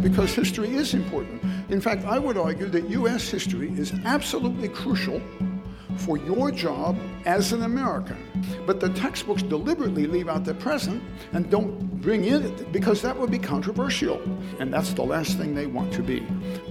because history is important. In fact, I would argue that U.S. history is absolutely crucial for your job as an American. But the textbooks deliberately leave out the present and don't bring in it because that would be controversial. And that's the last thing they want to be.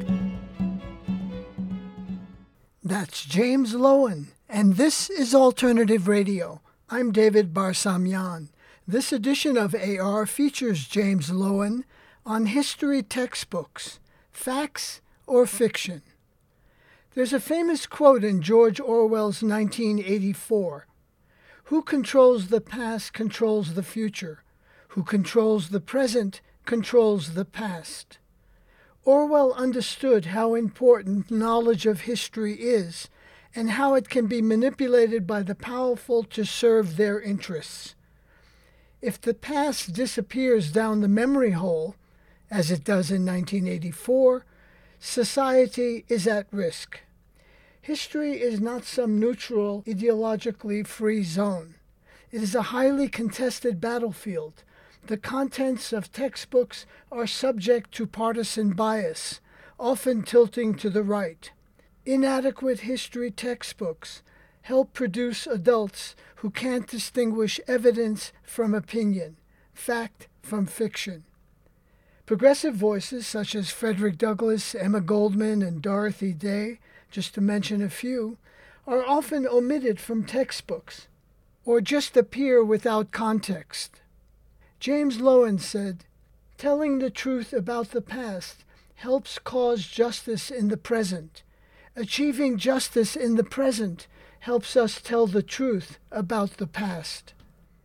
That's James Loewen, and this is Alternative Radio. I'm David Barsamian. This edition of AR features James Loewen on history textbooks, facts or fiction. There's a famous quote in George Orwell's 1984. Who controls the past controls the future. Who controls the present controls the past. Orwell understood how important knowledge of history is and how it can be manipulated by the powerful to serve their interests. If the past disappears down the memory hole, as it does in 1984, society is at risk. History is not some neutral, ideologically free zone. It is a highly contested battlefield. The contents of textbooks are subject to partisan bias, often tilting to the right. Inadequate history textbooks help produce adults who can't distinguish evidence from opinion, fact from fiction. Progressive voices such as Frederick Douglass, Emma Goldman, and Dorothy Day, just to mention a few, are often omitted from textbooks or just appear without context. James Loewen said, "Telling the truth about the past helps cause justice in the present. Achieving justice in the present helps us tell the truth about the past."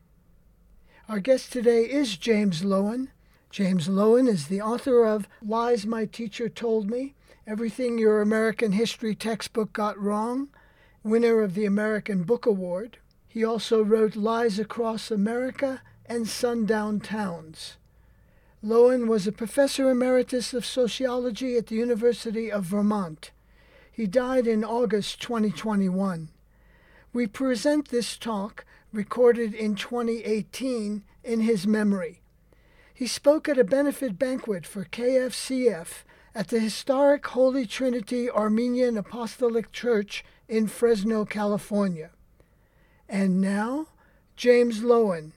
Our guest today is James Loewen. James Loewen is the author of Lies My Teacher Told Me, Everything Your American History Textbook Got Wrong, winner of the American Book Award. He also wrote Lies Across America and Sundown Towns. Loewen was a professor emeritus of sociology at the University of Vermont. He died in August 2021. We present this talk, recorded in 2018, in his memory. He spoke at a benefit banquet for KFCF at the historic Holy Trinity Armenian Apostolic Church in Fresno, California. And now, James Loewen.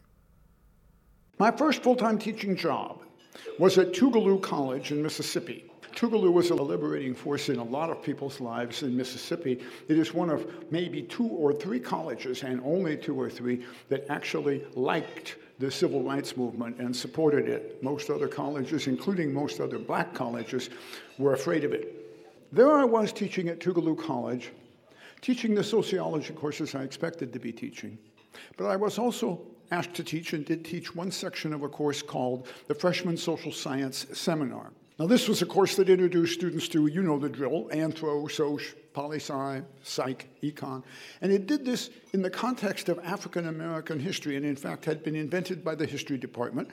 My first full-time teaching job was at Tougaloo College in Mississippi. Tougaloo was a liberating force in a lot of people's lives in Mississippi. It is one of maybe 2 or 3 colleges, and only 2 or 3, that actually liked the civil rights movement and supported it. Most other colleges, including most other black colleges, were afraid of it. There I was teaching at Tougaloo College, teaching the sociology courses I expected to be teaching. But I was also asked to teach and did teach one section of a course called the Freshman Social Science Seminar. Now, this was a course that introduced students to, you know the drill, anthro, soc, poli-sci, psych, econ. And it did this in the context of African American history, and in fact had been invented by the history department.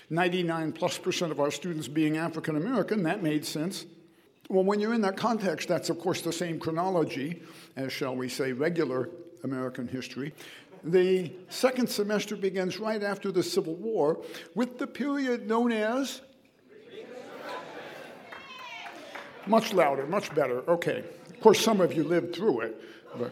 99+% of our students being African American, that made sense. Well, when you're in that context, that's of course the same chronology as, shall we say, regular American history. The second semester begins right after the Civil War with the period known as... Much louder, much better. Okay. Of course, some of you lived through it. But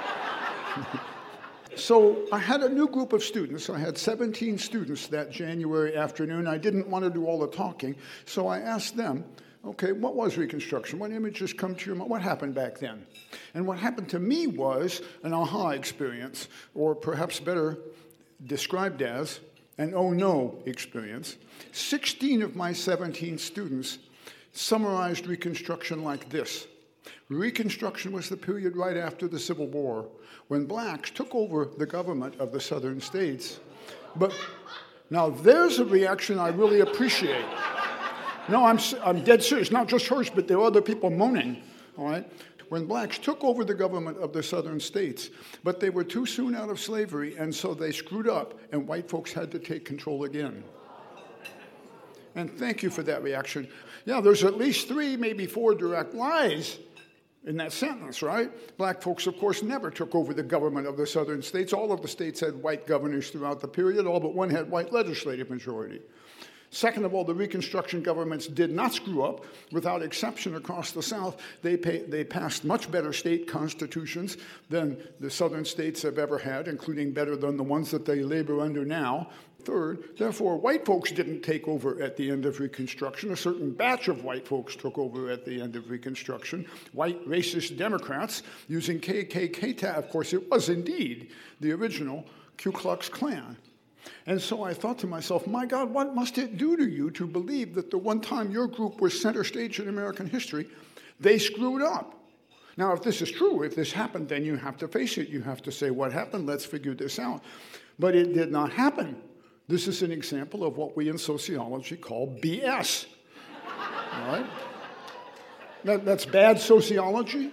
So I had a new group of students. I had 17 students that January afternoon. I didn't want to do all the talking, so I asked them, okay, what was Reconstruction? What images come to your mind? What happened back then? And what happened to me was an aha experience, or perhaps better described as an oh no experience. 16 of my 17 students summarized Reconstruction like this. Reconstruction was the period right after the Civil War, when blacks took over the government of the southern states. But now there's a reaction I really appreciate. No, I'm dead serious, not just hers, but there are other people moaning, all right? When blacks took over the government of the southern states, but they were too soon out of slavery, and so they screwed up, and white folks had to take control again. And thank you for that reaction. Yeah, there's at least 3, maybe 4 direct lies in that sentence, right? Black folks, of course, never took over the government of the southern states. All of the states had white governors throughout the period. All but one had white legislative majority. Second of all, the Reconstruction governments did not screw up. Without exception across the South, they passed much better state constitutions than the Southern states have ever had, including better than the ones that they labor under now. Third, therefore, white folks didn't take over at the end of Reconstruction. A certain batch of white folks took over at the end of Reconstruction. White racist Democrats using KKK. Of course, it was indeed the original Ku Klux Klan. And so I thought to myself, my God, what must it do to you to believe that the one time your group was center stage in American history, they screwed up? Now, if this is true, if this happened, then you have to face it. You have to say, what happened? Let's figure this out. But it did not happen. This is an example of what we in sociology call BS. All right? That's bad sociology.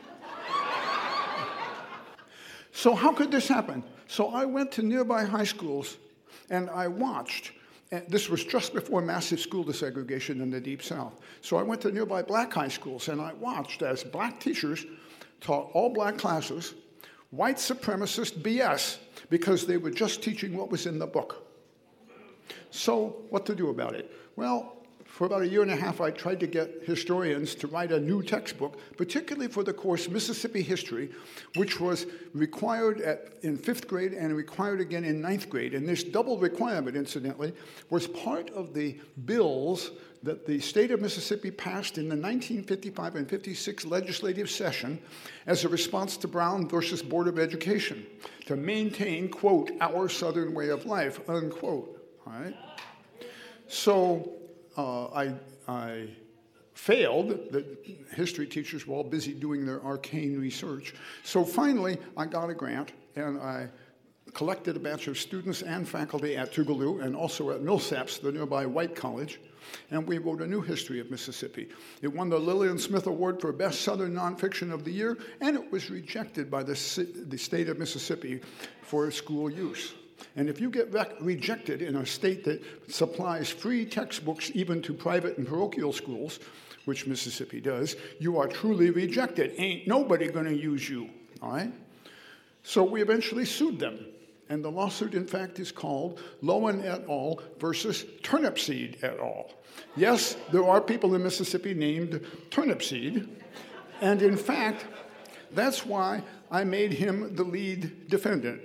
So how could this happen? So I went to nearby high schools and I watched. And this was just before massive school desegregation in the Deep South. So I went to nearby black high schools and I watched as black teachers taught all black classes white supremacist BS because they were just teaching what was in the book. So what to do about it? Well, for about a year and a half, I tried to get historians to write a new textbook, particularly for the course Mississippi History, which was required in 5th grade and required again in 9th grade. And this double requirement, incidentally, was part of the bills that the state of Mississippi passed in the 1955 and 56 legislative session as a response to Brown versus Board of Education to maintain, quote, our Southern way of life, unquote. All right? So I failed. The history teachers were all busy doing their arcane research. So finally, I got a grant, and I collected a batch of students and faculty at Tougaloo and also at Millsaps, the nearby white college, and we wrote a new history of Mississippi. It won the Lillian Smith Award for Best Southern Nonfiction of the Year, and it was rejected by the state of Mississippi for school use. And if you get rejected in a state that supplies free textbooks even to private and parochial schools, which Mississippi does, you are truly rejected. Ain't nobody going to use you, all right? So we eventually sued them. And the lawsuit, in fact, is called Lowen et al. Versus Turnipseed et al. Yes, there are people in Mississippi named Turnipseed. And in fact, that's why I made him the lead defendant.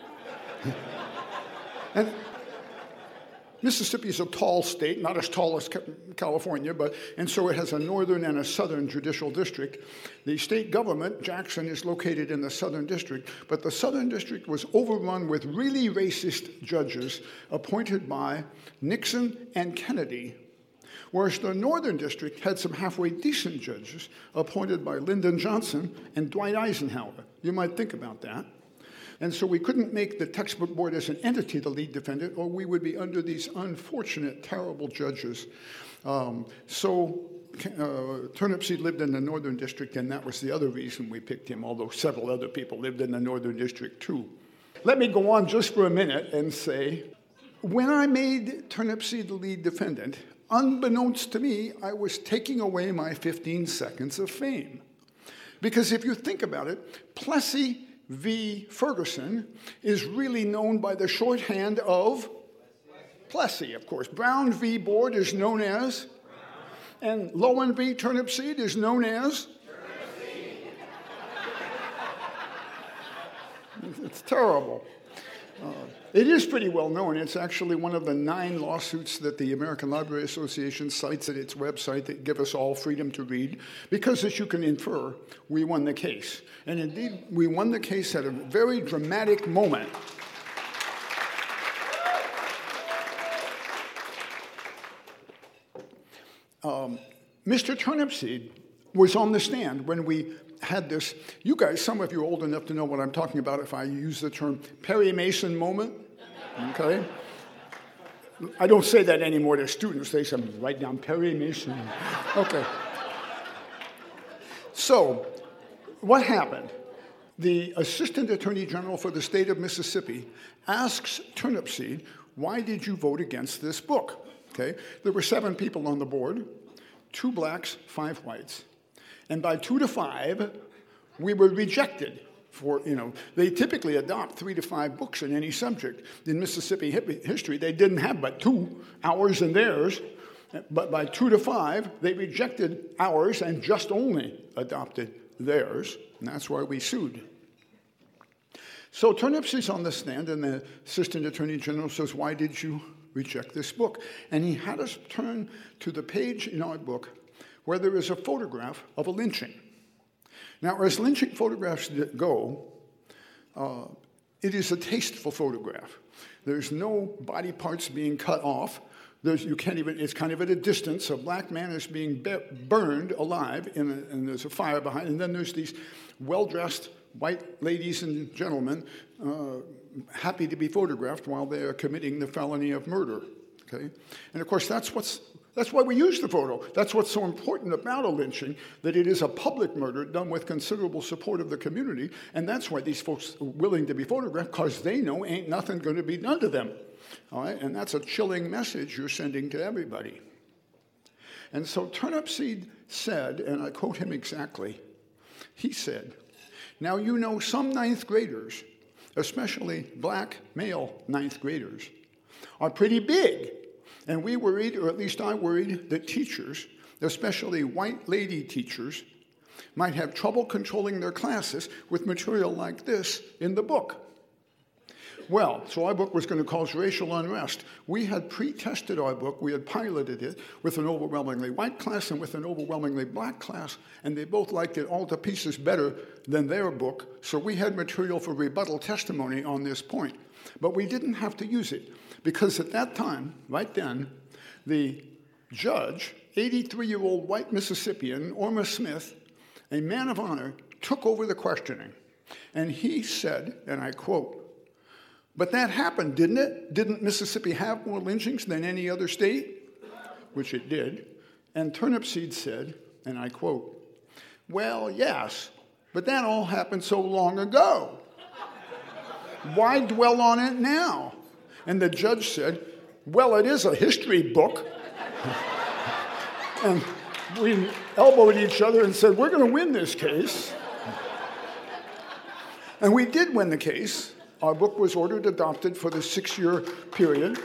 And Mississippi is a tall state, not as tall as California, and so it has a northern and a southern judicial district. The state government, Jackson, is located in the southern district, but the southern district was overrun with really racist judges appointed by Nixon and Kennedy, whereas the northern district had some halfway decent judges appointed by Lyndon Johnson and Dwight Eisenhower. You might think about that. And so we couldn't make the textbook board as an entity the lead defendant, or we would be under these unfortunate, terrible judges. So Turnipseed lived in the northern district, and that was the other reason we picked him, although several other people lived in the northern district too. Let me go on just for a minute and say, when I made Turnipseed the lead defendant, unbeknownst to me, I was taking away my 15 seconds of fame. Because if you think about it, Plessy v. Ferguson is really known by the shorthand of Plessy, of course. Brown v. Board is known as, and Lowen v. Turnipseed is known as. It's terrible. It is pretty well known. It's actually one of the 9 lawsuits that the American Library Association cites at its website that give us all freedom to read, because, as you can infer, we won the case. And indeed, we won the case at a very dramatic moment. Mr. Turnipseed was on the stand when we had this. You guys, some of you are old enough to know what I'm talking about if I use the term Perry Mason moment. Okay? I don't say that anymore to students. They say, write down Perry Mason. Okay. So, what happened? The Assistant Attorney General for the state of Mississippi asks Turnipseed, why did you vote against this book? Okay? There were 7 people on the board, 2 blacks, 5 whites. And by 2 to 5, we were rejected. They typically adopt 3 to 5 books in any subject. In Mississippi history, they didn't have but 2, ours and theirs. But by 2 to 5, they rejected ours and just only adopted theirs. And that's why we sued. So Turnipseed's on the stand, and the Assistant Attorney General says, "Why did you reject this book?" And he had us turn to the page in our book where there is a photograph of a lynching. Now, as lynching photographs go, it is a tasteful photograph. There's no body parts being cut off. It's kind of at a distance. A black man is being burned alive, and there's a fire behind. And then there's these well-dressed white ladies and gentlemen happy to be photographed while they are committing the felony of murder. Okay? And of course, that's why we use the photo. That's what's so important about a lynching, that it is a public murder done with considerable support of the community. And that's why these folks are willing to be photographed, because they know ain't nothing going to be done to them. All right? And that's a chilling message you're sending to everybody. And so Turnipseed said, and I quote him exactly, he said, "Now you know some ninth graders, especially black male ninth graders, are pretty big. And we worried, or at least I worried, that teachers, especially white lady teachers, might have trouble controlling their classes with material like this in the book." Well, so our book was going to cause racial unrest. We had pre-tested our book. We had piloted it with an overwhelmingly white class and with an overwhelmingly black class, and they both liked it all to pieces better than their book, so we had material for rebuttal testimony on this point. But we didn't have to use it, because at that time, right then, the judge, 83-year-old white Mississippian, Orma Smith, a man of honor, took over the questioning. And he said, and I quote, "But that happened, didn't it? Didn't Mississippi have more lynchings than any other state?" Which it did. And Turnipseed said, and I quote, "Well, yes, but that all happened so long ago. Why dwell on it now?" And the judge said, "Well, it is a history book." And we elbowed each other and said, "We're going to win this case." And we did win the case. Our book was ordered adopted for the 6-year period.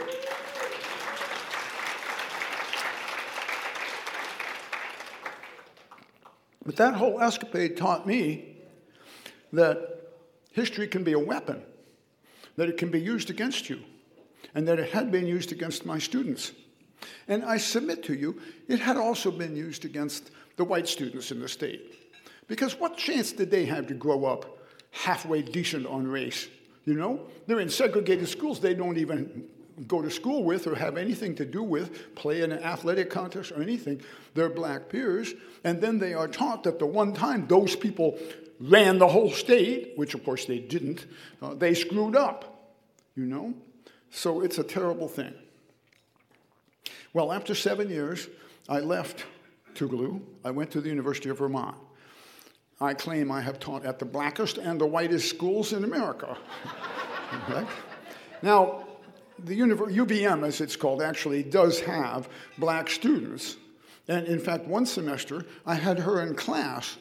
But that whole escapade taught me that history can be a weapon, that it can be used against you, and that it had been used against my students. And I submit to you, it had also been used against the white students in the state. Because what chance did they have to grow up halfway decent on race? You know, they're in segregated schools they don't even go to school with or have anything to do with, play in an athletic contest or anything. They're black peers, and then they are taught that the one time those people ran the whole state, which of course they didn't, they screwed up, you know? So it's a terrible thing. Well, after 7 years, I left Tougaloo. I went to the University of Vermont. I claim I have taught at the blackest and the whitest schools in America. Right? Now, the UVM, as it's called, actually does have black students. And in fact, one semester, I had her in class.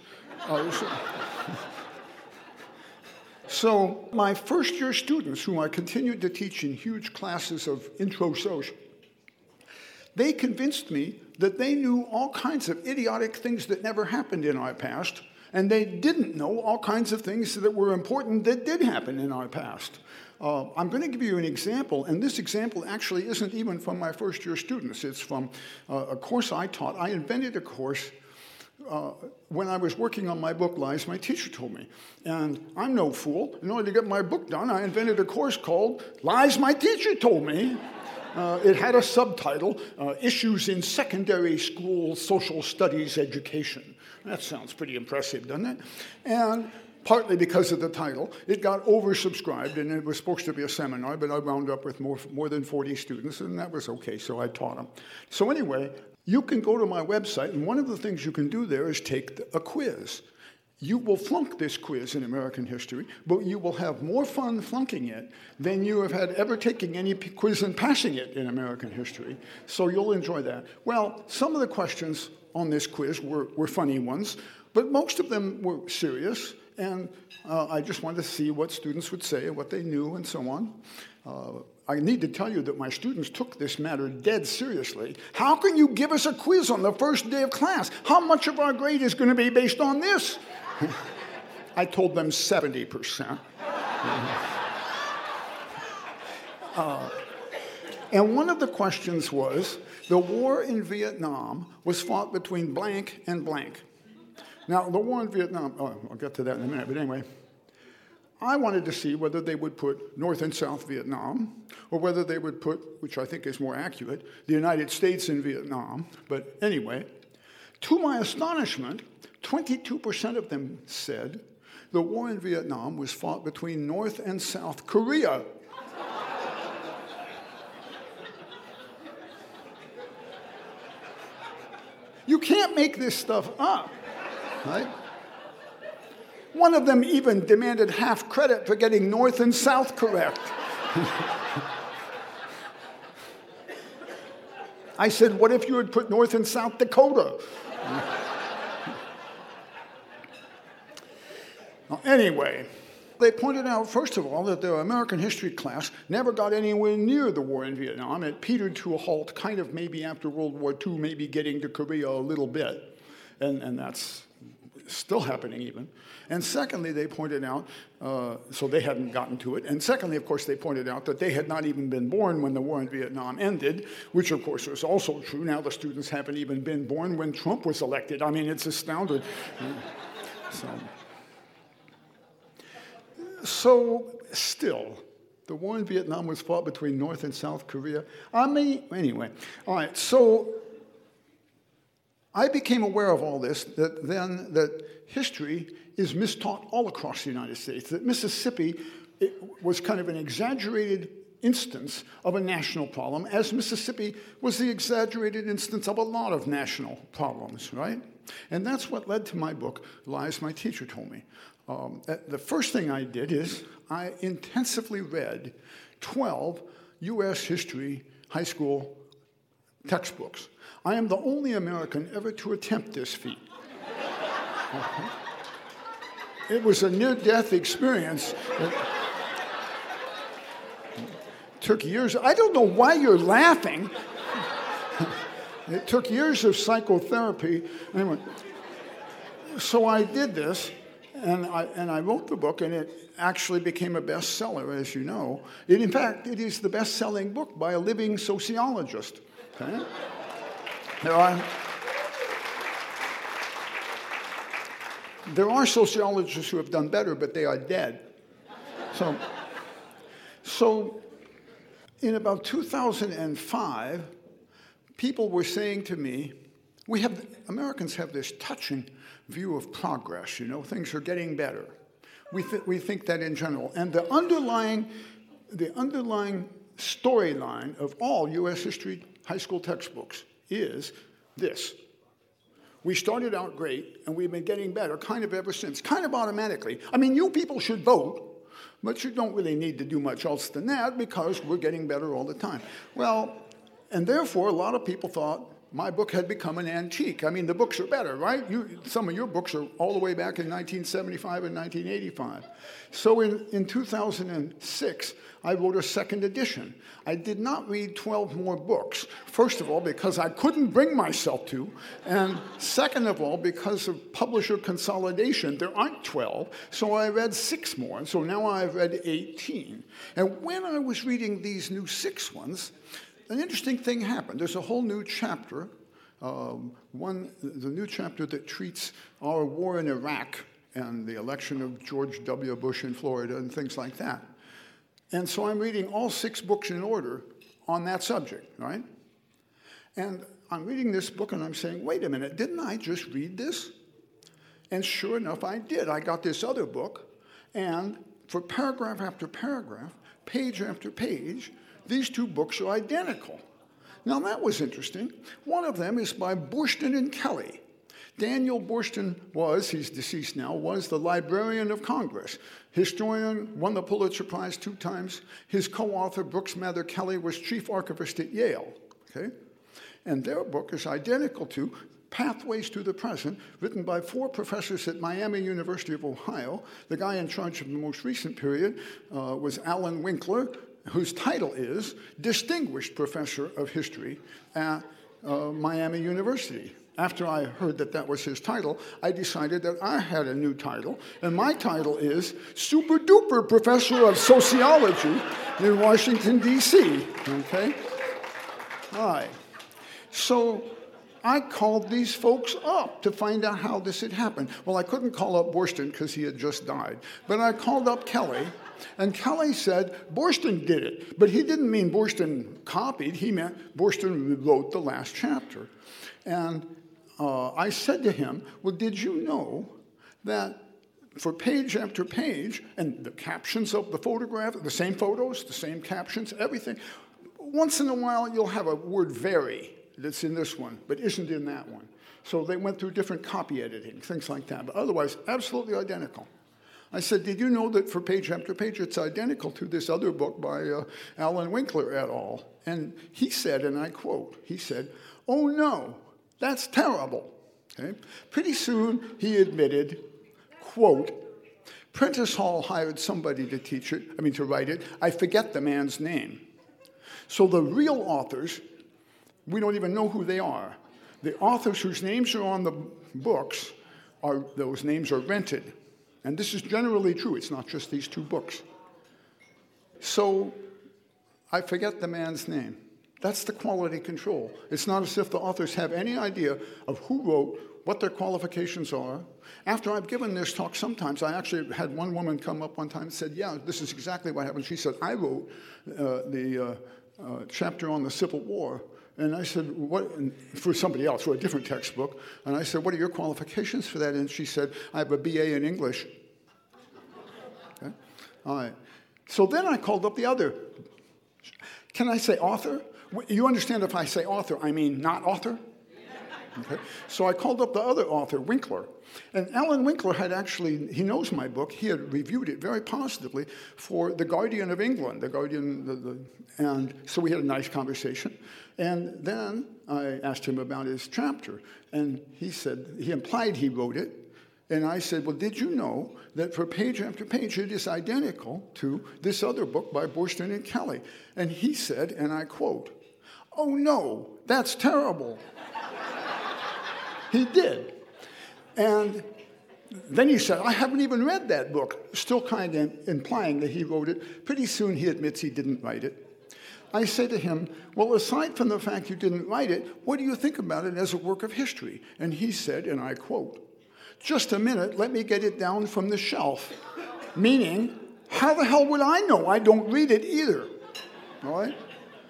So my first-year students, whom I continued to teach in huge classes of intro soc, they convinced me that they knew all kinds of idiotic things that never happened in our past, and they didn't know all kinds of things that were important that did happen in our past. I'm going to give you an example, and this example actually isn't even from my first-year students. It's from a course I taught. I invented a course when I was working on my book, Lies My Teacher Told Me. And I'm no fool. In order to get my book done, I invented a course called Lies My Teacher Told Me. It had a subtitle, Issues in Secondary School Social Studies Education. That sounds pretty impressive, doesn't it? And partly because of the title, it got oversubscribed, and it was supposed to be a seminar, but I wound up with more than 40 students, and that was okay, so I taught them. So anyway, you can go to my website, and one of the things you can do there is take a quiz. You will flunk this quiz in American history, but you will have more fun flunking it than you have had ever taking any quiz and passing it in American history. So you'll enjoy that. Well, some of the questions on this quiz were funny ones, but most of them were serious, And I just wanted to see what students would say, what they knew, and so on. I need to tell you that my students took this matter dead seriously. How can you give us a quiz on the first day of class? How much of our grade is going to be based on this? I told them 70%. And one of the questions was, the war in Vietnam was fought between blank and blank. Now, the war in Vietnam, I'll get to that in a minute, but anyway, I wanted to see whether they would put North and South Vietnam, or whether they would put, which I think is more accurate, the United States in Vietnam. But anyway, to my astonishment, 22% of them said the war in Vietnam was fought between North and South Korea. You can't make this stuff up, right? One of them even demanded half credit for getting North and South correct. I said, what if you had put North and South Dakota? Well, anyway, they pointed out, first of all, that their American history class never got anywhere near the war in Vietnam. It petered to a halt kind of maybe after World War II, maybe getting to Korea a little bit. And that's still happening even. And secondly, they pointed out, so they hadn't gotten to it. And secondly, of course, they pointed out that they had not even been born when the war in Vietnam ended, which of course was also true. Now the students haven't even been born when Trump was elected. I mean, it's astounding. So still, the war in Vietnam was fought between North and South Korea. Anyway, all right, so I became aware of all this, that history is mistaught all across the United States, that Mississippi was kind of an exaggerated instance of a national problem, as Mississippi was the exaggerated instance of a lot of national problems, right? And that's what led to my book, Lies My Teacher Told Me. The first thing I did is I intensively read 12 U.S. history high school textbooks. I am the only American ever to attempt this feat. It was a near-death experience. It took years. I don't know why you're laughing. It took years of psychotherapy. Anyway, so I did this, and I wrote the book, and it actually became a bestseller, as you know. In fact, it is the best-selling book by a living sociologist. Okay? There are sociologists who have done better, but they are dead. So in about 2005, people were saying to me, Americans have this touching view of progress, things are getting better. We think that in general. And the underlying storyline of all U.S. history high school textbooks is this. We started out great, and we've been getting better kind of ever since, kind of automatically. I mean, you people should vote, but you don't really need to do much else than that because we're getting better all the time. Well, and therefore, a lot of people thought my book had become an antique. I mean, the books are better, right? Some of your books are all the way back in 1975 and 1985. So in 2006, I wrote a second edition. I did not read 12 more books. First of all, because I couldn't bring myself to, and second of all, because of publisher consolidation. There aren't 12, so I read 6 more. So now I've read 18. And when I was reading these new 6 ones, an interesting thing happened. There's a whole new chapter, the new chapter that treats our war in Iraq and the election of George W. Bush in Florida and things like that. And so I'm reading all 6 books in order on that subject, right? And I'm reading this book and I'm saying, wait a minute, didn't I just read this? And sure enough, I did. I got this other book, and for paragraph after paragraph, page after page, these 2 books are identical. Now, that was interesting. One of them is by Boorstin and Kelly. Daniel Boorstin he's deceased now, was the Librarian of Congress. Historian, won the Pulitzer Prize 2 times. His co-author, Brooks Mather Kelly, was chief archivist at Yale. Okay? And their book is identical to Pathways to the Present, written by 4 professors at Miami University of Ohio. The guy in charge of the most recent period was Alan Winkler, whose title is Distinguished Professor of History at Miami University. After I heard that that was his title, I decided that I had a new title, and my title is Super Duper Professor of Sociology in Washington, D.C. Okay? All right. So I called these folks up to find out how this had happened. Well, I couldn't call up Borston because he had just died, but I called up Kelly, and Kelly said Borston did it, but he didn't mean Borston copied. He meant Borston wrote the last chapter. And I said to him, well, did you know that for page after page, and the captions of the photograph, the same photos, the same captions, everything, once in a while you'll have a word vary that's in this one, but isn't in that one. So they went through different copy editing, things like that, but otherwise absolutely identical. I said, did you know that for page after page it's identical to this other book by Alan Winkler et al.? And he said, and I quote, he said, oh no, that's terrible. Okay? Pretty soon he admitted, quote, Prentice Hall hired somebody to to write it. I forget the man's name. So the real authors, we don't even know who they are. The authors whose names are on the books, those names are rented. And this is generally true. It's not just these 2 books. So I forget the man's name. That's the quality control. It's not as if the authors have any idea of who wrote, what their qualifications are. After I've given this talk, sometimes I actually had one woman come up one time and said, yeah, this is exactly what happened. She said, I wrote the chapter on the Civil War. And I said, what, for somebody else, for a different textbook. And I said, what are your qualifications for that? And she said, I have a BA in English. Okay? All right. So then I called up the other. Can I say author? You understand if I say author, I mean not author? Okay. So I called up the other author, Winkler. And Alan Winkler had actually, he knows my book, he had reviewed it very positively for The Guardian of England, and so we had a nice conversation. And then I asked him about his chapter, and he said, he implied he wrote it, and I said, well, did you know that for page after page it is identical to this other book by Borston and Kelly? And he said, and I quote, oh no, that's terrible. He did. And then he said, I haven't even read that book, still kind of implying that he wrote it. Pretty soon he admits he didn't write it. I say to him, well, aside from the fact you didn't write it, what do you think about it as a work of history? And he said, and I quote, just a minute, let me get it down from the shelf. Meaning, how the hell would I know? I don't read it either. All right?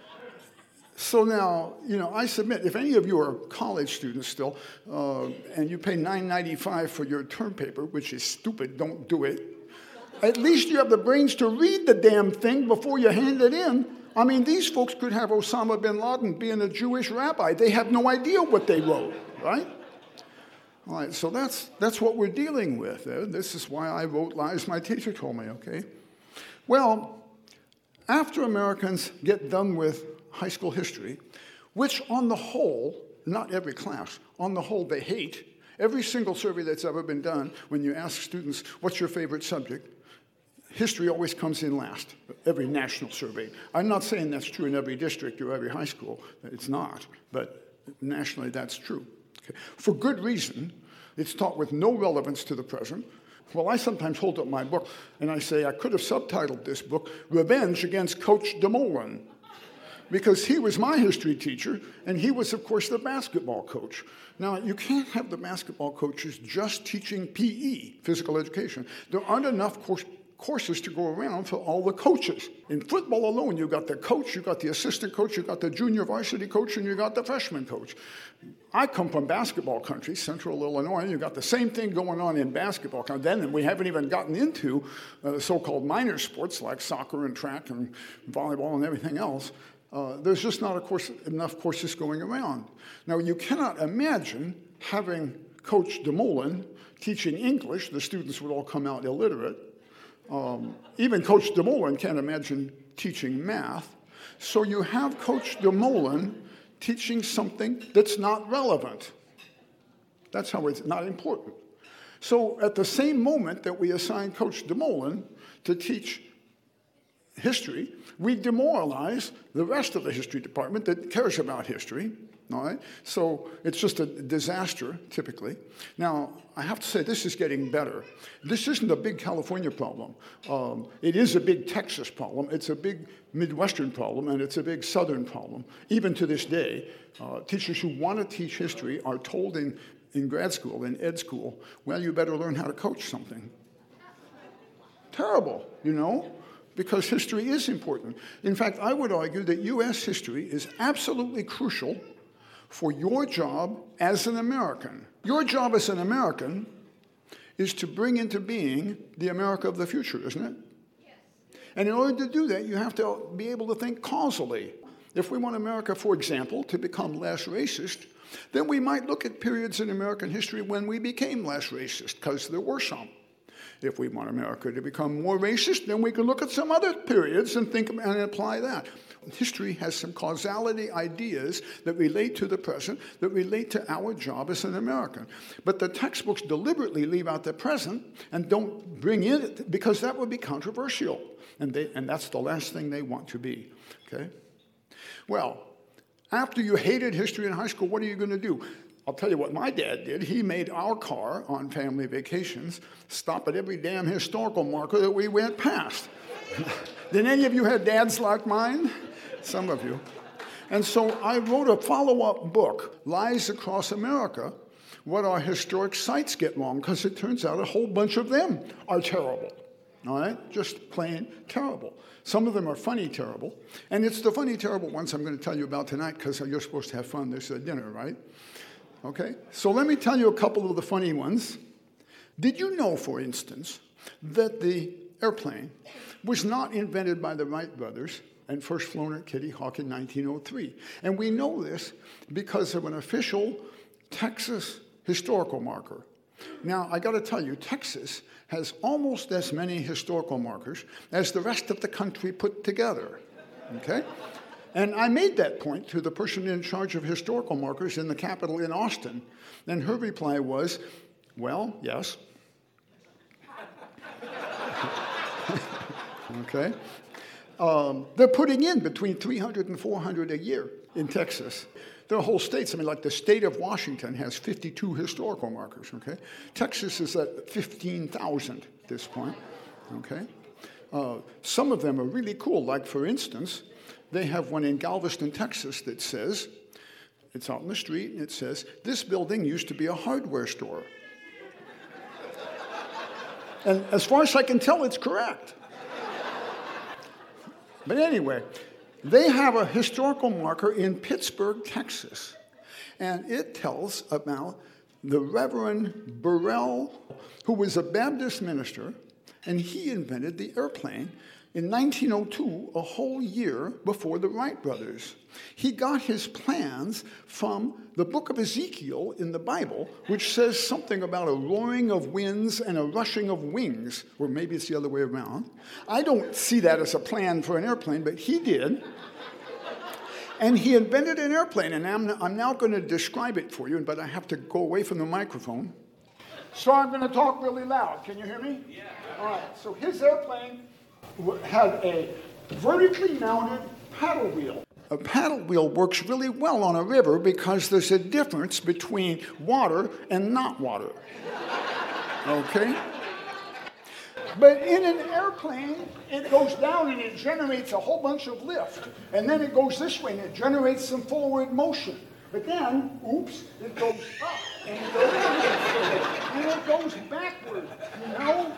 So now, I submit, if any of you are college students still, and you pay $9.95 for your term paper, which is stupid, don't do it, at least you have the brains to read the damn thing before you hand it in. I mean, these folks could have Osama bin Laden being a Jewish rabbi. They have no idea what they wrote, right? All right, so that's what we're dealing with. This is why I wrote Lies My Teacher Told Me, okay? Well, after Americans get done with high school history, which on the whole, not every class, on the whole they hate. Every single survey that's ever been done, when you ask students, what's your favorite subject? History always comes in last, every national survey. I'm not saying that's true in every district or every high school. It's not, but nationally that's true. Okay. For good reason. It's taught with no relevance to the present. Well, I sometimes hold up my book and I say I could have subtitled this book, Revenge Against Coach DeMolin, because he was my history teacher, and he was, of course, the basketball coach. Now, you can't have the basketball coaches just teaching PE, physical education. There aren't enough courses to go around for all the coaches. In football alone, you've got the coach, you've got the assistant coach, you've got the junior varsity coach, and you've got the freshman coach. I come from basketball country, central Illinois, and you've got the same thing going on in basketball country. Then we haven't even gotten into so-called minor sports like soccer and track and volleyball and everything else. There's just not enough courses going around. Now, you cannot imagine having Coach DeMolin teaching English. The students would all come out illiterate. Even Coach DeMolin can't imagine teaching math. So you have Coach DeMolin teaching something that's not relevant. That's how it's not important. So at the same moment that we assign Coach DeMolin to teach history, we demoralize the rest of the history department that cares about history. All right? So it's just a disaster, typically. Now, I have to say, this is getting better. This isn't a big California problem. It is a big Texas problem. It's a big Midwestern problem, and it's a big Southern problem. Even to this day, teachers who want to teach history are told in grad school, in ed school, well, you better learn how to coach something. Terrible, because history is important. In fact, I would argue that U.S. history is absolutely crucial for your job as an American. Your job as an American is to bring into being the America of the future, isn't it? Yes. And in order to do that, you have to be able to think causally. If we want America, for example, to become less racist, then we might look at periods in American history when we became less racist, because there were some. If we want America to become more racist, then we can look at some other periods and think and apply that. History has some causality ideas that relate to the present, that relate to our job as an American. But the textbooks deliberately leave out the present and don't bring in it, because that would be controversial. And that's the last thing they want to be. Okay? Well, after you hated history in high school, what are you going to do? I'll tell you what my dad did. He made our car on family vacations stop at every damn historical marker that we went past. Did any of you have dads like mine? Some of you. And so I wrote a follow-up book, Lies Across America, What Our Historic Sites Get Wrong, because it turns out a whole bunch of them are terrible. All right? Just plain terrible. Some of them are funny terrible. And it's the funny terrible ones I'm going to tell you about tonight, because you're supposed to have fun. This is a dinner, right? Okay? So let me tell you a couple of the funny ones. Did you know, for instance, that the airplane was not invented by the Wright brothers and first flown at Kitty Hawk in 1903? And we know this because of an official Texas historical marker. Now, I got to tell you, Texas has almost as many historical markers as the rest of the country put together. Okay? And I made that point to the person in charge of historical markers in the Capitol in Austin. And her reply was, well, yes. Okay? They're putting in between 300 and 400 a year in Texas. There are whole states. Like the state of Washington has 52 historical markers, okay? Texas is at 15,000 at this point, okay? Some of them are really cool. Like, for instance, they have one in Galveston, Texas that says, it's out in the street, and it says, this building used to be a hardware store. And as far as I can tell, it's correct. But anyway, they have a historical marker in Pittsburgh, Texas, and it tells about the Reverend Burrell, who was a Baptist minister, and he invented the airplane in 1902, a whole year before the Wright brothers. He got his plans from the book of Ezekiel in the Bible, which says something about a roaring of winds and a rushing of wings, or maybe it's the other way around. I don't see that as a plan for an airplane, but he did. And he invented an airplane, and I'm now going to describe it for you, but I have to go away from the microphone. So I'm going to talk really loud. Can you hear me? Yeah. All right. So his airplane had a vertically mounted paddle wheel. A paddle wheel works really well on a river because there's a difference between water and not water. Okay? But in an airplane, it goes down and it generates a whole bunch of lift. And then it goes this way and it generates some forward motion. But then, oops, it goes up and it goes and it goes backward, you know?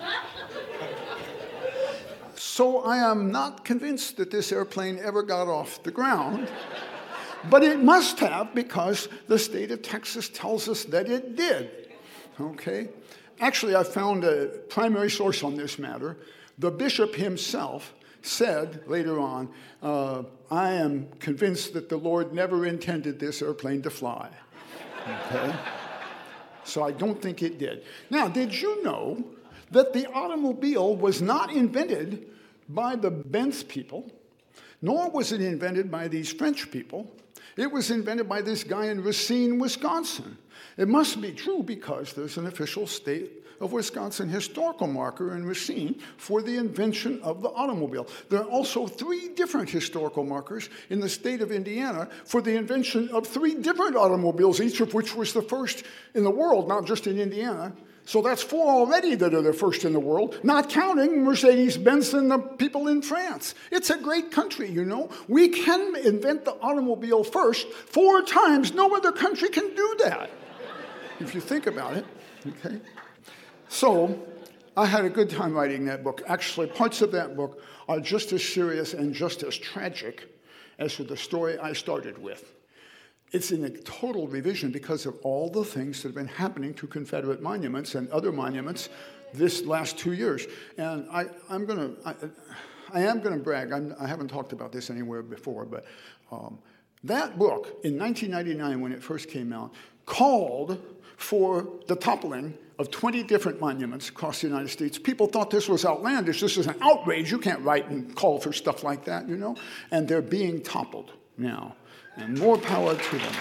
So I am not convinced that this airplane ever got off the ground, but it must have, because the state of Texas tells us that it did. Okay? Actually, I found a primary source on this matter. The bishop himself said later on, I am convinced that the Lord never intended this airplane to fly. Okay? So I don't think it did. Now, did you know that the automobile was not invented by the Benz people, nor was it invented by these French people. It was invented by this guy in Racine, Wisconsin. It must be true because there's an official state of Wisconsin historical marker in Racine for the invention of the automobile. There are also 3 different historical markers in the state of Indiana for the invention of 3 different automobiles, each of which was the first in the world, not just in Indiana. So that's 4 already that are the first in the world, not counting Mercedes-Benz and the people in France. It's a great country, you know. We can invent the automobile first 4 times. No other country can do that, if you think about it, okay? So I had a good time writing that book. Actually, parts of that book are just as serious and just as tragic as the story I started with. It's in a total revision because of all the things that have been happening to Confederate monuments and other monuments this last 2 years. And I am going to brag. I haven't talked about this anywhere before, but that book, in 1999 when it first came out, called for the toppling of 20 different monuments across the United States. People thought this was outlandish. This is an outrage. You can't write and call for stuff like that, you know? And they're being toppled now. And more power to them.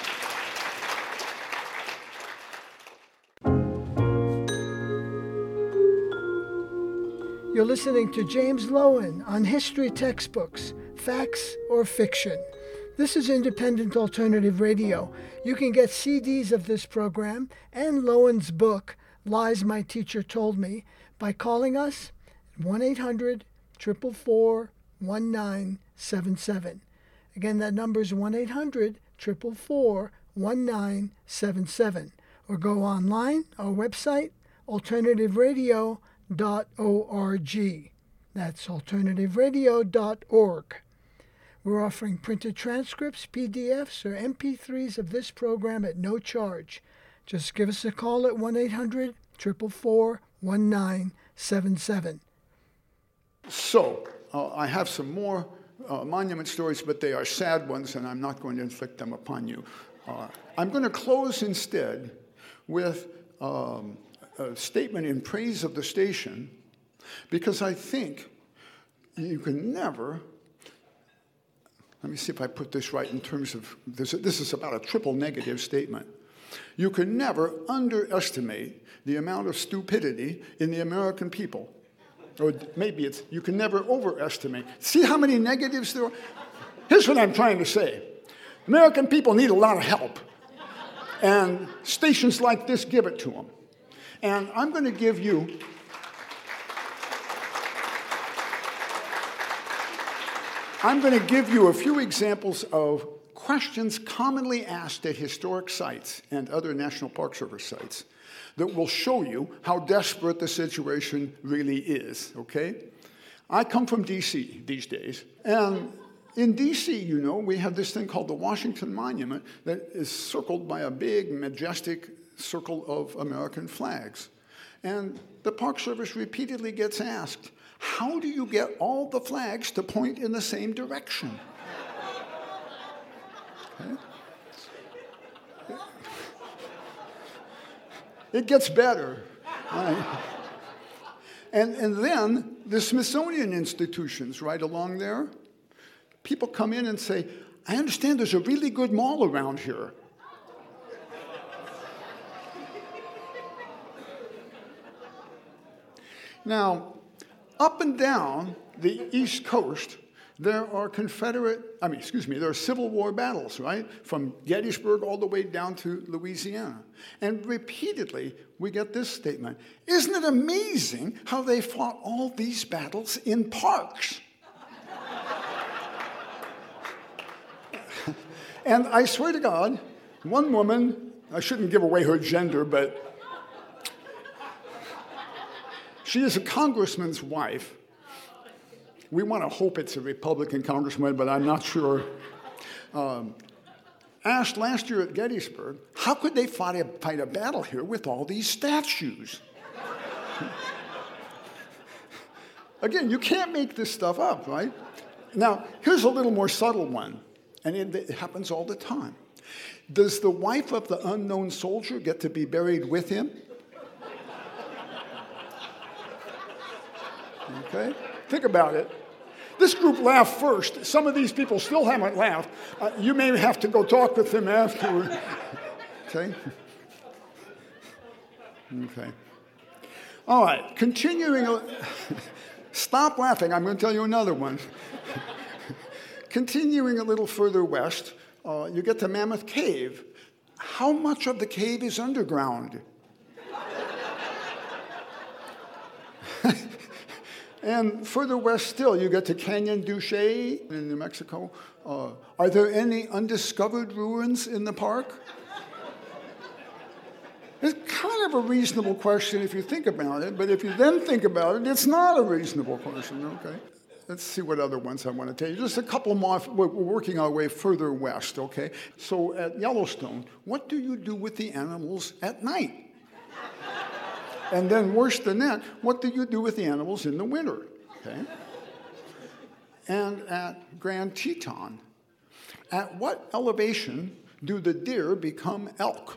You're listening to James Loewen on History Textbooks, Facts or Fiction. This is Independent Alternative Radio. You can get CDs of this program and Loewen's book, Lies My Teacher Told Me, by calling us at 1-800-444-1977. Again, that number is 1-800-444-1977. Or go online, our website, alternativeradio.org. That's alternativeradio.org. We're offering printed transcripts, PDFs, or MP3s of this program at no charge. Just give us a call at 1-800-444-1977. So, I have some more monument stories, but they are sad ones, and I'm not going to inflict them upon you. I'm going to close instead with a statement in praise of the station, because I think you can never... Let me see if I put this right in terms of... This is about a triple negative statement. You can never underestimate the amount of stupidity in the American people. Or maybe it's, you can never overestimate. See how many negatives there are? Here's what I'm trying to say. American people need a lot of help. And stations like this give it to them. And I'm going to give you... I'm going to give you a few examples of questions commonly asked at historic sites and other National Park Service sites that will show you how desperate the situation really is, okay? I come from D.C. these days, and in D.C., you know, we have this thing called the Washington Monument that is circled by a big, majestic circle of American flags. And the Park Service repeatedly gets asked, how do you get all the flags to point in the same direction? Okay. It gets better. Right? And then the Smithsonian institutions right along there, people come in and say, I understand there's a really good mall around here. Now, up and down the East Coast, there are there are Civil War battles, right? From Gettysburg all the way down to Louisiana. And repeatedly, we get this statement, isn't it amazing how they fought all these battles in parks? And I swear to God, one woman, I shouldn't give away her gender, but she is a congressman's wife. We want to hope it's a Republican congressman, but I'm not sure. Asked last year at Gettysburg, how could they fight a battle here with all these statues? Again, you can't make this stuff up, right? Now, here's a little more subtle one, and it happens all the time. Does the wife of the unknown soldier get to be buried with him? Okay? Think about it. This group laughed first. Some of these people still haven't laughed. You may have to go talk with them afterward. Okay? Okay. All right, continuing. Stop laughing. I'm going to tell you another one. Continuing a little further west, you get to Mammoth Cave. How much of the cave is underground? And further west still, you get to Canyon Duche in New Mexico. Are there any undiscovered ruins in the park? It's kind of a reasonable question if you think about it, but if you then think about it, it's not a reasonable question, okay? Let's see what other ones I want to tell you. Just a couple more. We're working our way further west, okay? So at Yellowstone, what do you do with the animals at night? And then worse than that, what do you do with the animals in the winter, okay? And at Grand Teton, at what elevation do the deer become elk?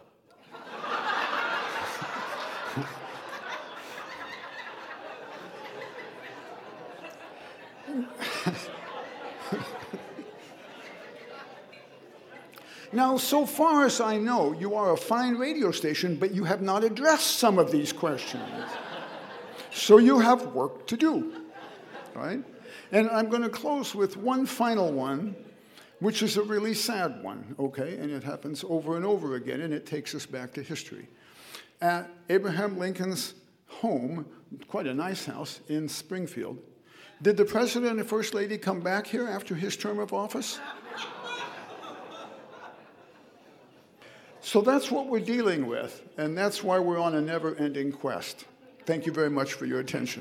Now, so far as I know, you are a fine radio station, but you have not addressed some of these questions. So you have work to do, right? And I'm going to close with one final one, which is a really sad one, okay? And it happens over and over again, and it takes us back to history. At Abraham Lincoln's home, quite a nice house in Springfield, did the president and first lady come back here after his term of office? So that's what we're dealing with, and that's why we're on a never-ending quest. Thank you very much for your attention.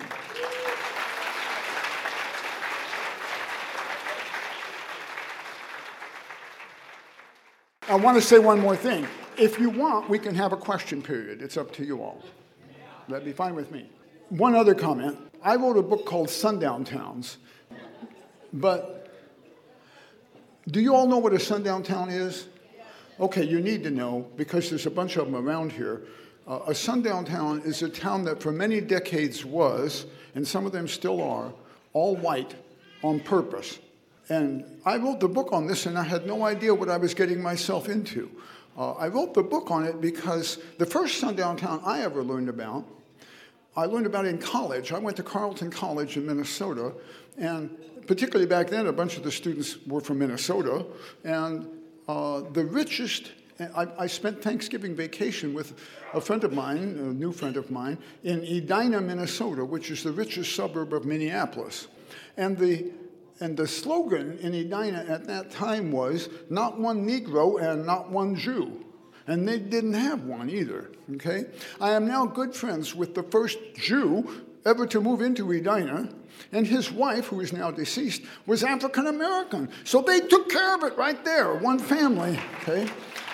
I want to say one more thing. If you want, we can have a question period. It's up to you all. That'd be fine with me. One other comment. I wrote a book called Sundown Towns, but do you all know what a sundown town is? Okay, you need to know, because there's a bunch of them around here. A sundown town is a town that for many decades was, and some of them still are, all white on purpose. And I wrote the book on this, and I had no idea what I was getting myself into. I wrote the book on it because the first sundown town I ever learned about, I learned about in college. I went to Carleton College in Minnesota, and particularly back then, a bunch of the students were from Minnesota, and the richest, I spent Thanksgiving vacation with a friend of mine, a new friend of mine, in Edina, Minnesota, which is the richest suburb of Minneapolis. And the slogan in Edina at that time was, not one Negro and not one Jew. And they didn't have one either, okay? I am now good friends with the first Jew ever to move into Edina, and his wife, who is now deceased, was African American. So they took care of it right there, one family, okay?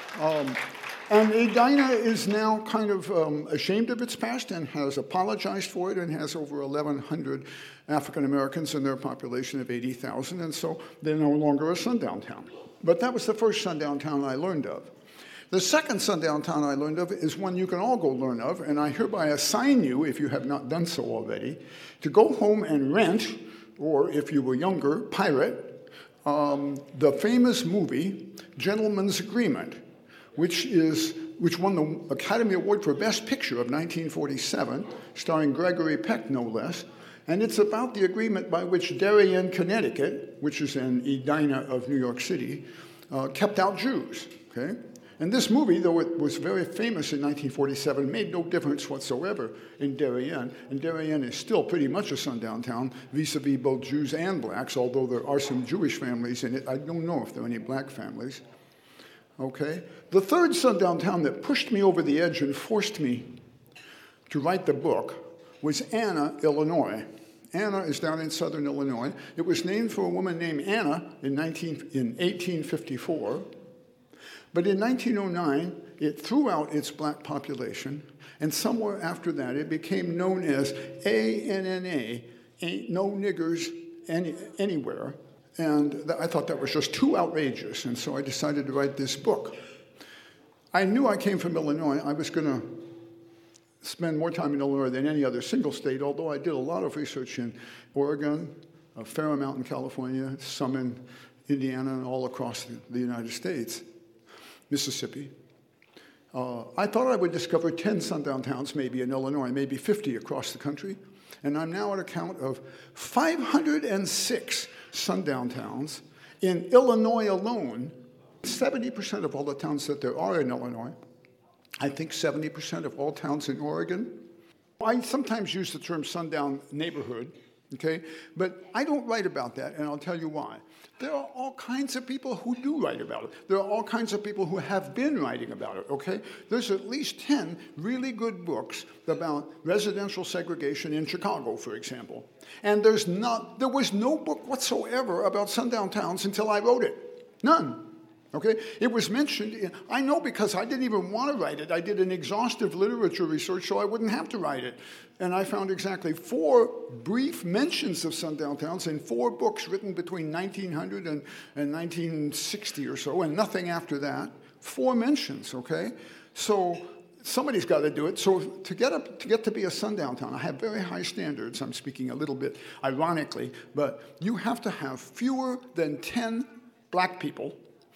And Edina is now kind of ashamed of its past and has apologized for it and has over 1,100 African Americans in their population of 80,000, and so they're no longer a sundown town. But that was the first sundown town I learned of. The second sundown town I learned of is one you can all go learn of, and I hereby assign you, if you have not done so already, to go home and rent, or if you were younger, pirate, the famous movie Gentleman's Agreement, which won the Academy Award for Best Picture of 1947, starring Gregory Peck, no less. And it's about the agreement by which Darien, Connecticut, which is an Edina of New York City, kept out Jews, okay? And this movie, though it was very famous in 1947, made no difference whatsoever in Darien. And Darien is still pretty much a sundown town vis-a-vis both Jews and blacks, although there are some Jewish families in it. I don't know if there are any black families. Okay? The third sundown town that pushed me over the edge and forced me to write the book was Anna, Illinois. Anna is down in southern Illinois. It was named for a woman named Anna in 1854. But in 1909, it threw out its black population, and somewhere after that, it became known as ANNA, Ain't No Niggers Anywhere. And I thought that was just too outrageous, and so I decided to write this book. I knew I came from Illinois. I was going to spend more time in Illinois than any other single state, although I did a lot of research in Oregon, a fair amount in California, some in Indiana, and all across the United States. Mississippi. I thought I would discover 10 sundown towns, maybe in Illinois, maybe 50 across the country. And I'm now at a count of 506 sundown towns in Illinois alone. 70% of all the towns that there are in Illinois. I think 70% of all towns in Oregon. I sometimes use the term sundown neighborhood, okay? But I don't write about that, and I'll tell you why. There are all kinds of people who do write about it. There are all kinds of people who have been writing about it, okay? There's at least 10 really good books about residential segregation in Chicago, for example. And there was no book whatsoever about sundown towns until I wrote it. None. Okay? It was mentioned, I know because I didn't even want to write it. I did an exhaustive literature research so I wouldn't have to write it. And I found exactly 4 brief mentions of sundown towns in 4 books written between 1900 and 1960 or so, and nothing after that. 4 mentions, okay? So somebody's got to do it. So to get to be a sundown town, I have very high standards. I'm speaking a little bit ironically, but you have to have fewer than 10 black people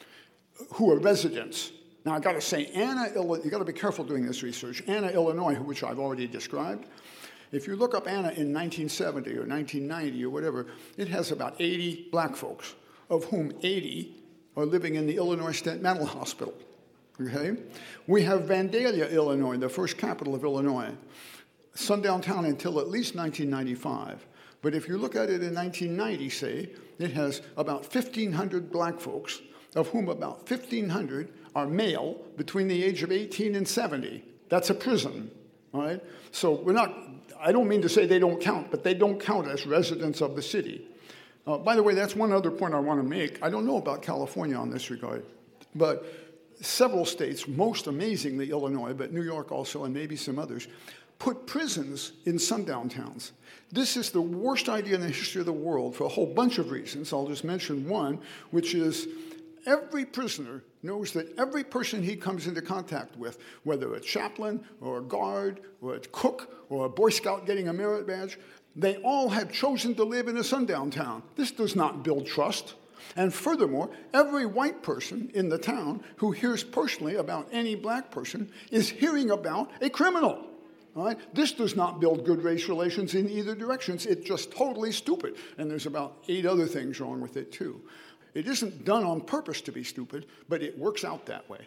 who are residents. Now, I got to say, you got to be careful doing this research. Anna, Illinois, which I've already described, if you look up Anna in 1970 or 1990 or whatever, it has about 80 black folks, of whom 80 are living in the Illinois State Mental Hospital. Okay? We have Vandalia, Illinois, the first capital of Illinois, sundown town until at least 1995. But if you look at it in 1990, say, it has about 1,500 black folks, of whom about 1,500 are male between the age of 18 and 70. That's a prison, all right? So I don't mean to say they don't count, but they don't count as residents of the city. By the way, that's one other point I want to make. I don't know about California on this regard, but several states, most amazingly Illinois, but New York also, and maybe some others, put prisons in sundown towns. This is the worst idea in the history of the world for a whole bunch of reasons. I'll just mention one, which is every prisoner knows that every person he comes into contact with, whether a chaplain or a guard or a cook or a Boy Scout getting a merit badge, they all have chosen to live in a sundown town. This does not build trust. And furthermore, every white person in the town who hears personally about any black person is hearing about a criminal. All right? This does not build good race relations in either directions. It's just totally stupid. And there's about 8 other things wrong with it, too. It isn't done on purpose to be stupid, but it works out that way.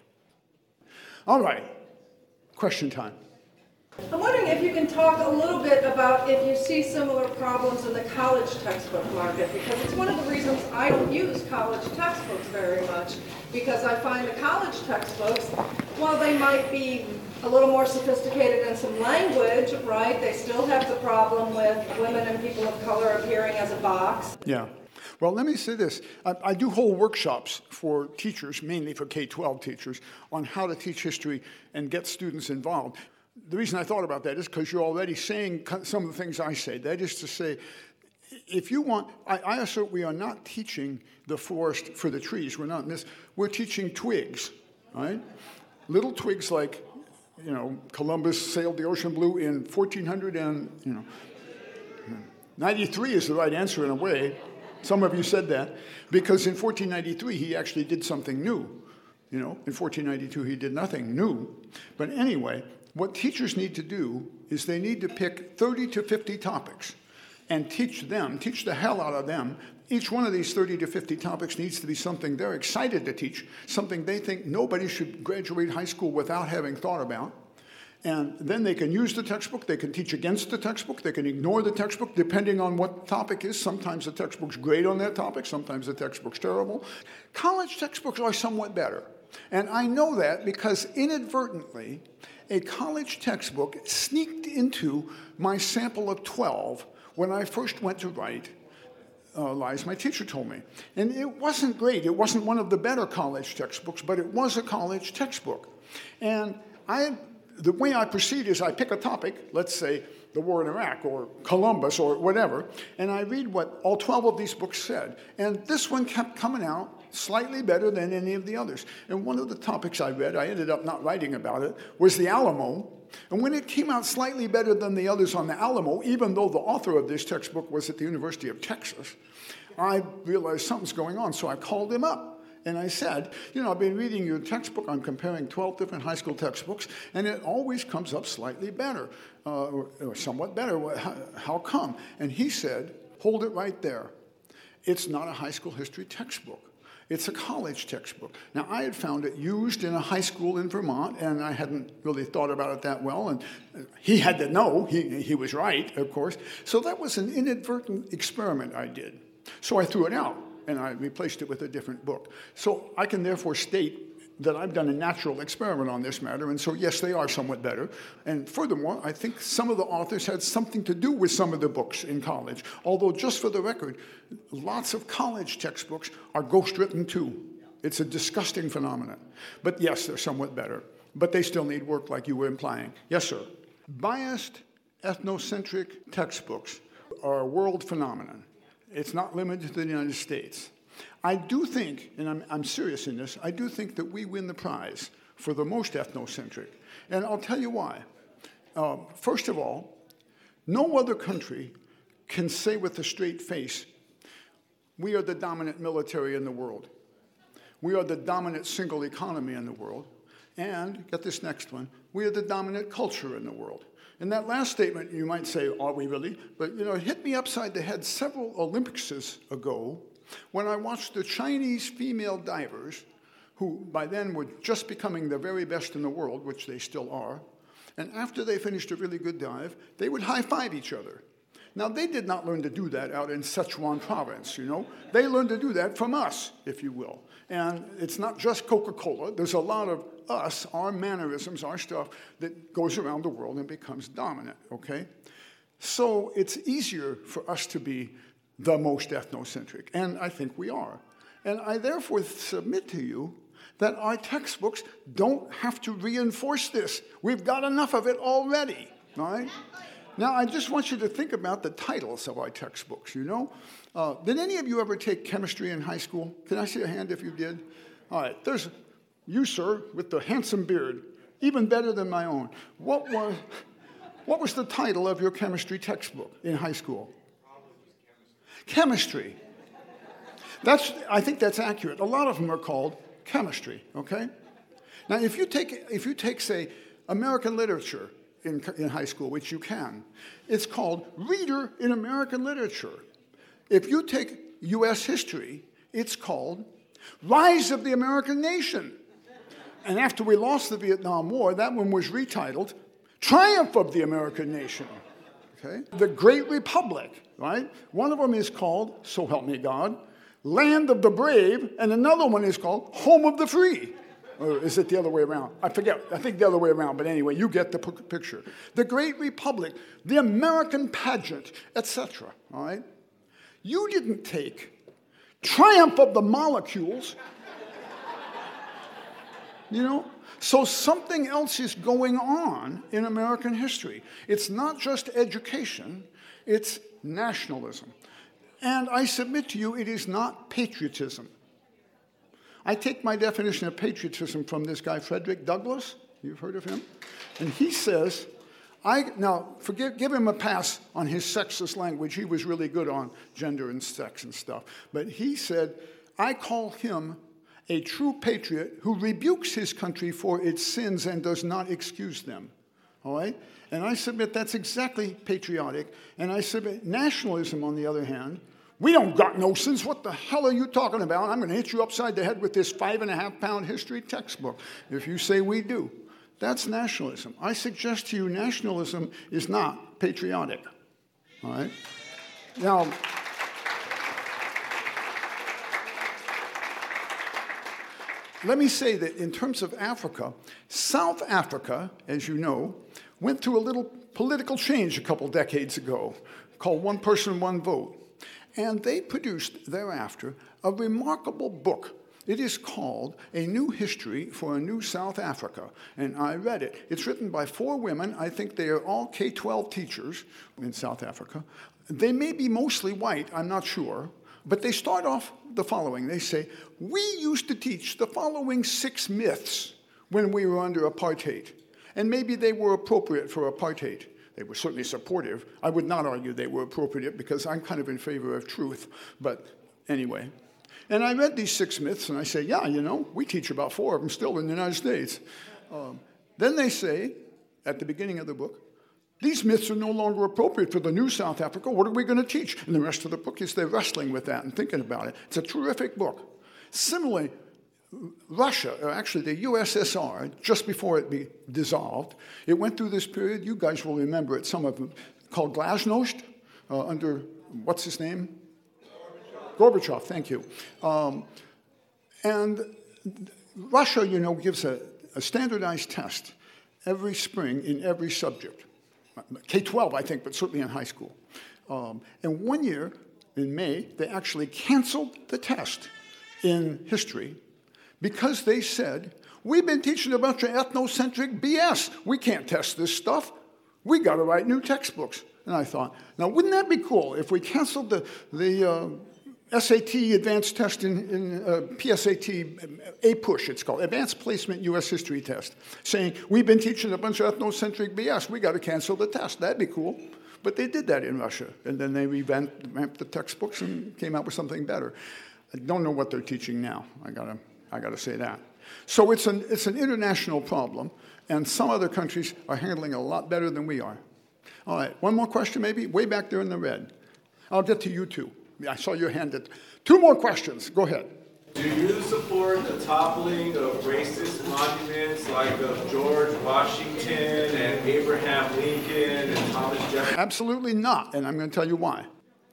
All right, question time. I'm wondering if you can talk a little bit about if you see similar problems in the college textbook market, because it's one of the reasons I don't use college textbooks very much, because I find the college textbooks, while they might be a little more sophisticated in some language, right, they still have the problem with women and people of color appearing as a box. Yeah. Well, let me say this. I do whole workshops for teachers, mainly for K-12 teachers, on how to teach history and get students involved. The reason I thought about that is because you're already saying some of the things I say. That is to say, if you want, I assert we are not teaching the forest for the trees. We're not. We're teaching twigs, right? Little twigs like, Columbus sailed the ocean blue in 1400 and, 93 is the right answer in a way. Some of you said that, because in 1493 he actually did something new. In 1492 he did nothing new. But anyway, what teachers need to do is they need to pick 30 to 50 topics and teach the hell out of them. Each one of these 30 to 50 topics needs to be something they're excited to teach, something they think nobody should graduate high school without having thought about. And then they can use the textbook, they can teach against the textbook, they can ignore the textbook, depending on what the topic is. Sometimes the textbook's great on that topic, sometimes the textbook's terrible. College textbooks are somewhat better. And I know that because inadvertently, a college textbook sneaked into my sample of 12 when I first went to write Lies My Teacher Told Me. And it wasn't great. It wasn't one of the better college textbooks, but it was a college textbook. And the way I proceed is I pick a topic, let's say the war in Iraq or Columbus or whatever, and I read what all 12 of these books said. And this one kept coming out slightly better than any of the others. And one of the topics I read, I ended up not writing about it, was the Alamo. And when it came out slightly better than the others on the Alamo, even though the author of this textbook was at the University of Texas, I realized something's going on. So I called him up. And I said, I've been reading your textbook. I'm comparing 12 different high school textbooks, and it always comes up slightly better, or somewhat better. How come? And he said, hold it right there. It's not a high school history textbook. It's a college textbook. Now, I had found it used in a high school in Vermont, and I hadn't really thought about it that well. And he had to know. He was right, of course. So that was an inadvertent experiment I did. So I threw it out, and I replaced it with a different book. So I can therefore state that I've done a natural experiment on this matter, and so yes, they are somewhat better. And furthermore, I think some of the authors had something to do with some of the books in college, although just for the record, lots of college textbooks are ghostwritten too. It's a disgusting phenomenon. But yes, they're somewhat better, but they still need work like you were implying. Yes, sir. Biased, ethnocentric textbooks are a world phenomenon. It's not limited to the United States. I do think, and I'm serious in this, I do think that we win the prize for the most ethnocentric. And I'll tell you why. First of all, no other country can say with a straight face, we are the dominant military in the world. We are the dominant single economy in the world. And, get this next one, we are the dominant culture in the world. In that last statement, you might say, are we really? But, it hit me upside the head several Olympics ago when I watched the Chinese female divers, who by then were just becoming the very best in the world, which they still are, and after they finished a really good dive, they would high-five each other. Now, they did not learn to do that out in Sichuan province, They learned to do that from us, if you will. And it's not just Coca-Cola. There's a lot of us, our mannerisms, our stuff, that goes around the world and becomes dominant, okay? So it's easier for us to be the most ethnocentric, and I think we are. And I therefore submit to you that our textbooks don't have to reinforce this. We've got enough of it already, all right? Now, I just want you to think about the titles of our textbooks, Did any of you ever take chemistry in high school? Can I see a hand if you did? All right, there's you, sir, with the handsome beard, even better than my own. What was the title of your chemistry textbook in high school? Chemistry. I think that's accurate. A lot of them are called chemistry, okay? Now, if you take, say, American literature in high school, which you can, it's called Reader in American Literature. If you take U.S. history, it's called Rise of the American Nation. And after we lost the Vietnam War, that one was retitled Triumph of the American Nation. Okay? The Great Republic, right? One of them is called, so help me God, Land of the Brave, and another one is called Home of the Free. Or is it the other way around? I forget. I think the other way around, but anyway, you get the picture. The Great Republic, the American Pageant, etc. All right? You didn't take Triumph of the Molecules. So something else is going on in American history. It's not just education, it's nationalism. And I submit to you, it is not patriotism. I take my definition of patriotism from this guy, Frederick Douglass. You've heard of him? And he says, give him a pass on his sexist language. He was really good on gender and sex and stuff. But he said, I call him a true patriot who rebukes his country for its sins and does not excuse them. All right? And I submit that's exactly patriotic. And I submit nationalism, on the other hand, we don't got no sins. What the hell are you talking about? I'm going to hit you upside the head with this 5.5-pound history textbook if you say we do. That's nationalism. I suggest to you nationalism is not patriotic. All right? Now, let me say that in terms of Africa, South Africa, as you know, went through a little political change a couple decades ago called One Person, One Vote. And they produced thereafter a remarkable book. It is called A New History for a New South Africa. And I read it. It's written by 4 women. I think they are all K-12 teachers in South Africa. They may be mostly white, I'm not sure. But they start off the following. They say, we used to teach the following 6 myths when we were under apartheid. And maybe they were appropriate for apartheid. They were certainly supportive. I would not argue they were appropriate because I'm kind of in favor of truth. But anyway. And I read these 6 myths and I say, yeah, we teach about 4 of them still in the United States. Then they say, at the beginning of the book, these myths are no longer appropriate for the new South Africa. What are we going to teach? And the rest of the book is they're wrestling with that and thinking about it. It's a terrific book. Similarly, Russia, or actually the USSR, just before it dissolved, it went through this period, you guys will remember it, some of them, called Glasnost, under, what's his name? Gorbachev, thank you. And Russia, gives a standardized test every spring in every subject. K-12, I think, but certainly in high school. And one year, in May, they actually canceled the test in history because they said, we've been teaching a bunch of ethnocentric BS. We can't test this stuff. We got to write new textbooks. And I thought, now wouldn't that be cool if we canceled the SAT advanced test in PSAT, APUSH it's called, Advanced Placement U.S. History Test, saying, we've been teaching a bunch of ethnocentric BS, we got to cancel the test. That'd be cool. But they did that in Russia, and then they revamped the textbooks and came out with something better. I don't know what they're teaching now. I gotta say that. So it's an international problem, and some other countries are handling it a lot better than we are. All right, one more question maybe, way back there in the red. I'll get to you two. I saw your hand. 2 more questions. Go ahead. Do you support the toppling of racist monuments like of George Washington and Abraham Lincoln and Thomas Jefferson? Absolutely not, and I'm going to tell you why.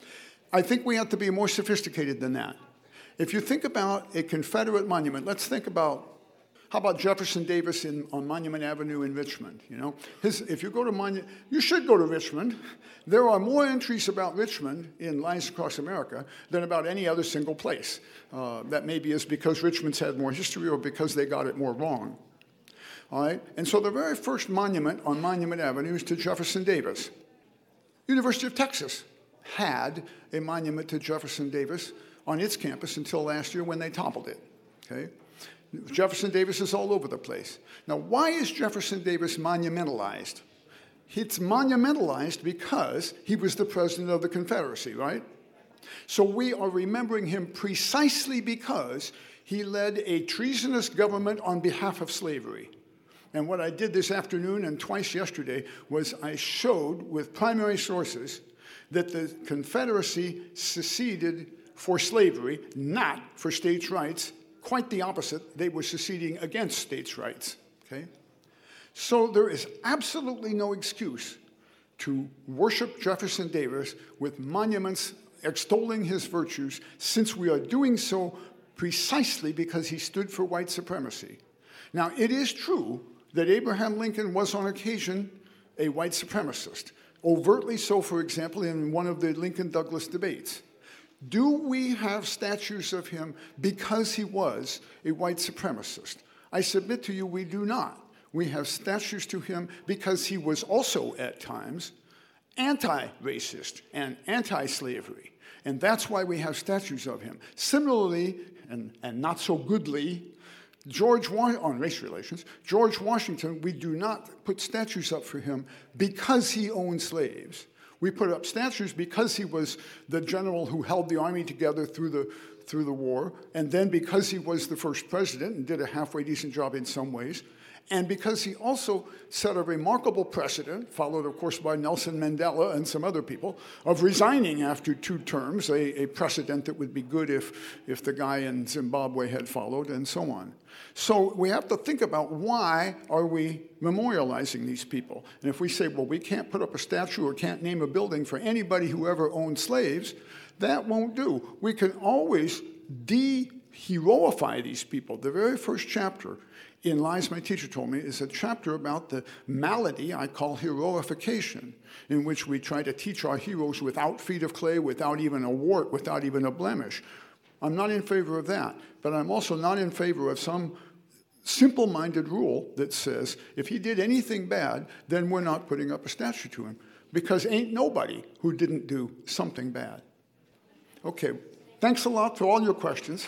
I think we have to be more sophisticated than that. If you think about a Confederate monument, let's think about, how about Jefferson Davis on Monument Avenue in Richmond? If you go to you should go to Richmond. There are more entries about Richmond in Lines Across America than about any other single place. That maybe is because Richmond's had more history or because they got it more wrong. All right? And so the very first monument on Monument Avenue is to Jefferson Davis. University of Texas had a monument to Jefferson Davis on its campus until last year when they toppled it. Okay? Jefferson Davis is all over the place. Now, why is Jefferson Davis monumentalized? It's monumentalized because he was the president of the Confederacy, right? So we are remembering him precisely because he led a treasonous government on behalf of slavery. And what I did this afternoon and twice yesterday was I showed with primary sources that the Confederacy seceded for slavery, not for states' rights. Quite the opposite. They were seceding against states' rights. Okay? So there is absolutely no excuse to worship Jefferson Davis with monuments extolling his virtues, since we are doing so precisely because he stood for white supremacy. Now, it is true that Abraham Lincoln was on occasion a white supremacist, overtly so, for example, in one of the Lincoln-Douglas debates. Do we have statues of him because he was a white supremacist? I submit to you we do not. We have statues to him because he was also, at times, anti-racist and anti-slavery. And that's why we have statues of him. Similarly, and not so goodly, on race relations, George Washington, we do not put statues up for him because he owned slaves. We put up statues because he was the general who held the army together through the war, and then because he was the first president and did a halfway decent job in some ways, and because he also set a remarkable precedent, followed, of course, by Nelson Mandela and some other people, of resigning after 2 terms, a precedent that would be good if the guy in Zimbabwe had followed, and so on. So we have to think about why are we memorializing these people. And if we say, well, we can't put up a statue or can't name a building for anybody who ever owned slaves, that won't do. We can always de-heroify these people. The very first chapter in Lies My Teacher Told Me is a chapter about the malady I call heroification, in which we try to teach our heroes without feet of clay, without even a wart, without even a blemish. I'm not in favor of that, but I'm also not in favor of some simple-minded rule that says if he did anything bad, then we're not putting up a statue to him, because ain't nobody who didn't do something bad. Okay, Thanks a lot for all your questions.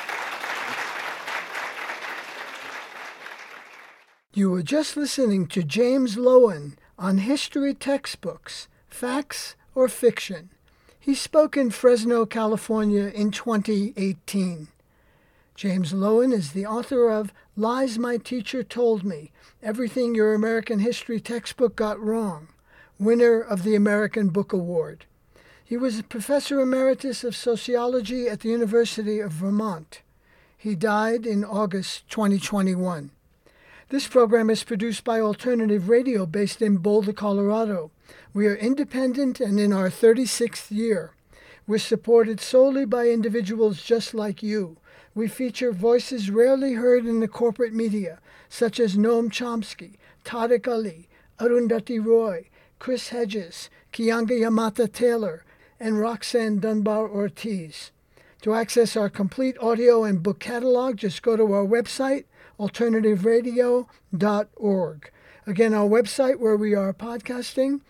You were just listening to James Loewen on history textbooks, facts or fiction. He spoke in Fresno, California in 2018. James Loewen is the author of Lies My Teacher Told Me, Everything Your American History Textbook Got Wrong, winner of the American Book Award. He was a professor emeritus of sociology at the University of Vermont. He died in August 2021. This program is produced by Alternative Radio based in Boulder, Colorado. We are independent and in our 36th year. We're supported solely by individuals just like you. We feature voices rarely heard in the corporate media, such as Noam Chomsky, Tariq Ali, Arundhati Roy, Chris Hedges, Kianga Yamata Taylor, and Roxanne Dunbar Ortiz. To access our complete audio and book catalog, just go to our website, alternativeradio.org. Again, our website where we are podcasting,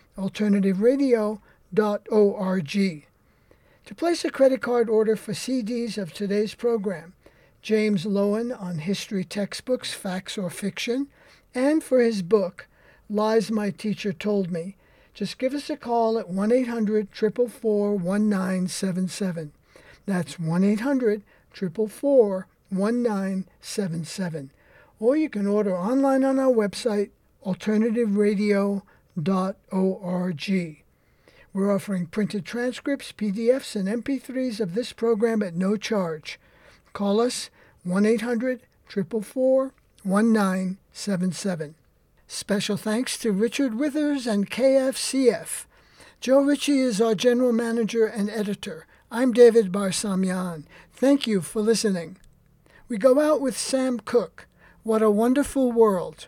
alternativeradio.org. To place a credit card order for CDs of today's program, James Loewen on history textbooks, facts or fiction, and for his book, Lies My Teacher Told Me, just give us a call at 1-800-444-1977. That's 1-800-444-1977. Or you can order online on our website, alternativeradio.org. We're offering printed transcripts, PDFs, and MP3s of this program at no charge. Call us 1-800-444-1977. Special thanks to Richard Withers and KFCF. Joe Ritchie is our general manager and editor. I'm David Barsamian. Thank you for listening. We go out with Sam Cooke. What a Wonderful World.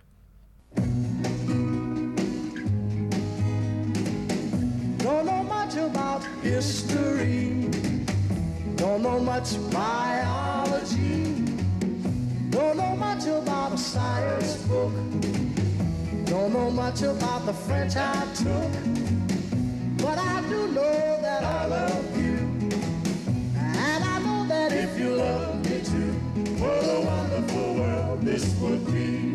Don't know much about history. Don't know much biology. Don't know much about a science book. Don't know much about the French I took. But I do know that I love you. And I know that if you love me too, what a wonderful world this would be.